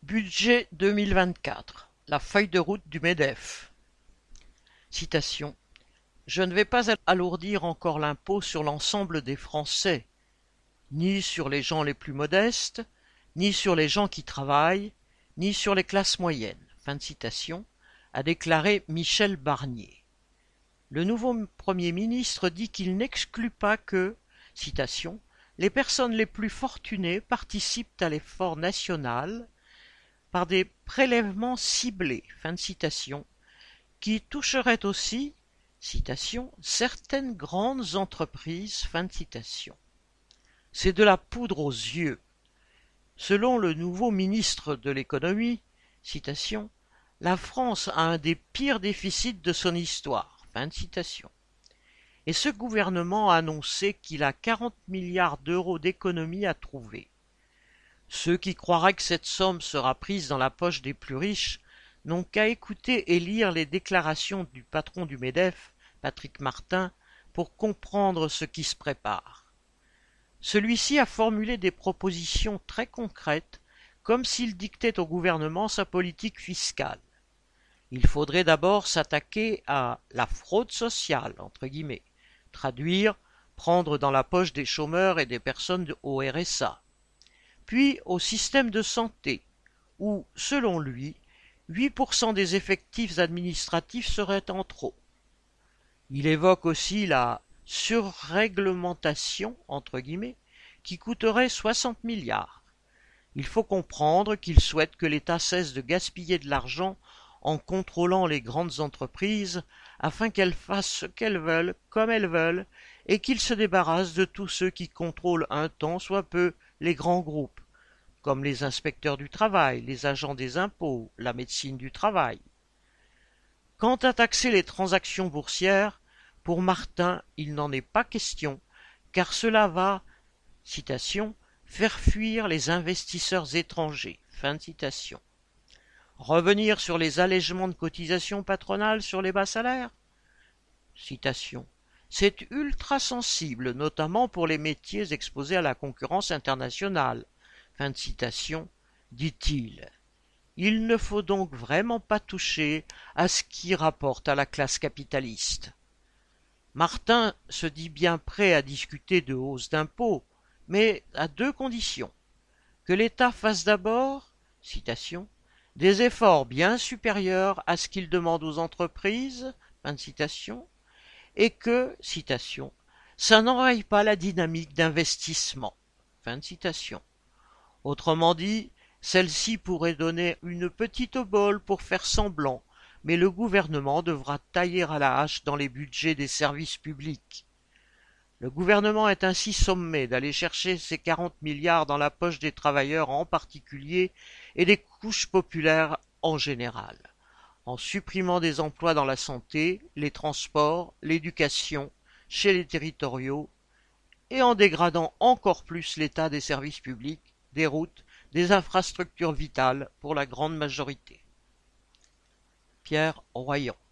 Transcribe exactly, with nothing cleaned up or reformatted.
Budget deux mille vingt-quatre, la feuille de route du MEDEF. Citation. Je ne vais pas alourdir encore l'impôt sur l'ensemble des Français, ni sur les gens les plus modestes, ni sur les gens qui travaillent, ni sur les classes moyennes. Fin de citation, a déclaré Michel Barnier. Le nouveau Premier ministre dit qu'il n'exclut pas que, citation, les personnes les plus fortunées participent à l'effort national par des prélèvements ciblés, fin de citation, qui toucheraient aussi, citation, certaines grandes entreprises, fin de citation. C'est de la poudre aux yeux. Selon le nouveau ministre de l'économie, citation, la France a un des pires déficits de son histoire, fin de citation. Et ce gouvernement a annoncé qu'il a quarante milliards d'euros d'économies à trouver. Ceux qui croiraient que cette somme sera prise dans la poche des plus riches n'ont qu'à écouter et lire les déclarations du patron du MEDEF, Patrick Martin, pour comprendre ce qui se prépare. Celui-ci a formulé des propositions très concrètes, comme s'il dictait au gouvernement sa politique fiscale. Il faudrait d'abord s'attaquer à la fraude sociale, entre guillemets, traduire, prendre dans la poche des chômeurs et des personnes au R S A. Puis au système de santé, où, selon lui, huit pour cent des effectifs administratifs seraient en trop. Il évoque aussi la surréglementation, entre guillemets, qui coûterait soixante milliards. Il faut comprendre qu'il souhaite que l'État cesse de gaspiller de l'argent en contrôlant les grandes entreprises afin qu'elles fassent ce qu'elles veulent, comme elles veulent, et qu'il se débarrasse de tous ceux qui contrôlent un tant soit peu les grands groupes, comme les inspecteurs du travail, les agents des impôts, la médecine du travail. Quant à taxer les transactions boursières, pour Martin, il n'en est pas question, car cela va, citation, faire fuir les investisseurs étrangers. Fin de citation. Revenir sur les allègements de cotisations patronales sur les bas salaires? Citation. C'est ultra sensible, notamment pour les métiers exposés à la concurrence internationale. Fin de citation, dit-il. Il ne faut donc vraiment pas toucher à ce qui rapporte à la classe capitaliste. Martin se dit bien prêt à discuter de hausse d'impôts, mais à deux conditions. Que l'État fasse d'abord, citation, des efforts bien supérieurs à ce qu'il demande aux entreprises, fin de citation, et que, citation, ça n'enraye pas la dynamique d'investissement, fin de citation. Autrement dit, celle-ci pourrait donner une petite obole pour faire semblant, mais le gouvernement devra tailler à la hache dans les budgets des services publics. Le gouvernement est ainsi sommé d'aller chercher ses quarante milliards dans la poche des travailleurs en particulier et des couches populaires en général, en supprimant des emplois dans la santé, les transports, l'éducation, chez les territoriaux, et en dégradant encore plus l'état des services publics, des routes, des infrastructures vitales pour la grande majorité. Pierre Royan.